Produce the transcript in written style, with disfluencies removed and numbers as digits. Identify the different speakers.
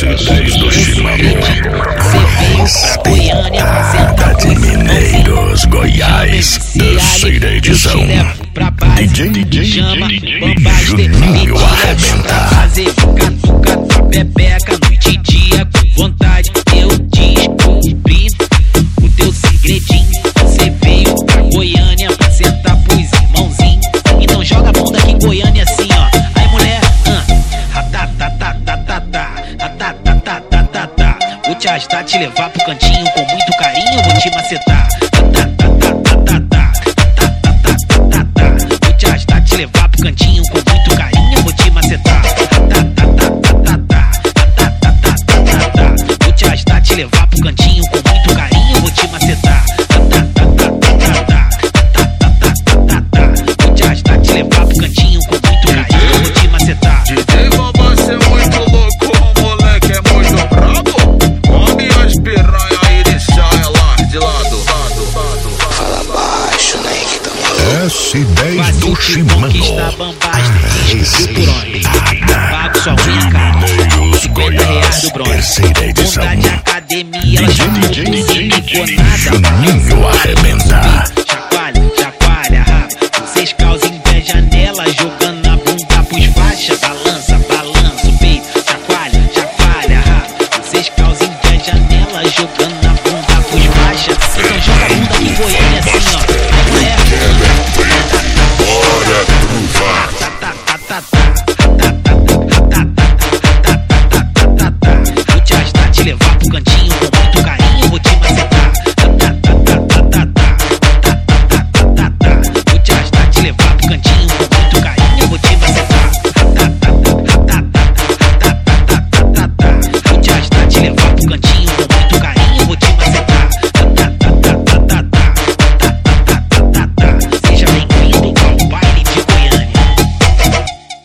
Speaker 1: 10 do Chimango. Respeitada de Mineiros, Goiás. Terceira edição. DJ Juninho arrebenta.
Speaker 2: Fazer catuca, bebeca, noite e dia com vontade. Eu descobri o teu segredinho. Você veio pra Goiânia pra sentar pros irmãozinhos. Então joga a bunda aqui em Goiânia assim, ó. Aí mulher, vou te arrastar, te levar pro cantinho com muito carinho, vou te macetar. Vou te arrastar, te levar pro cantinho com muito carinho, vou te macetar. Vou te arrastar, te levar pro cantinho com muito carinho, vou te macetar. Vou te arrastar, te levar pro cantinho com muito carinho, vou te macetar.
Speaker 3: DJ Bambam, cê é muito louco, moleque é muito brabo. Come as piranha aí de saia lá de lado.
Speaker 1: Fala baixo, né? S10 do Chimango. Mineiros, Goiás. Terceira edição. Juninho arrebenta.
Speaker 2: Chacoalha, vocês causam inveja nela, jogando a bunda pros faixas. Balança o peito. Chacoalha, vocês causam inveja nela, jogando a bunda pros faixas. Então joga a bunda aqui em Goiânia assim, ó.